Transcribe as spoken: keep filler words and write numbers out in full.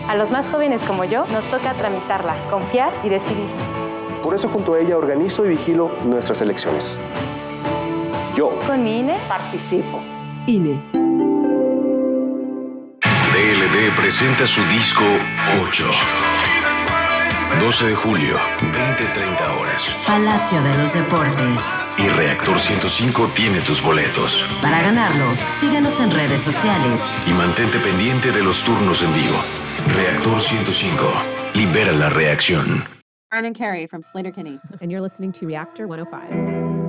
A los más jóvenes como yo, nos toca tramitarla, confiar y decidir. Por eso junto a ella organizo y vigilo nuestras elecciones. Yo, con mi I N E, participo. I N E. D L D presenta su disco ocho. doce de julio, veinte treinta horas. Palacio de los Deportes. Y Reactor ciento cinco tiene tus boletos. Para ganarlo, síguenos en redes sociales. Y mantente pendiente de los turnos en vivo. Reactor ciento cinco. Libera la reacción. Brandon Carey from Sleater-Kinney. And you're listening to Reactor one oh five.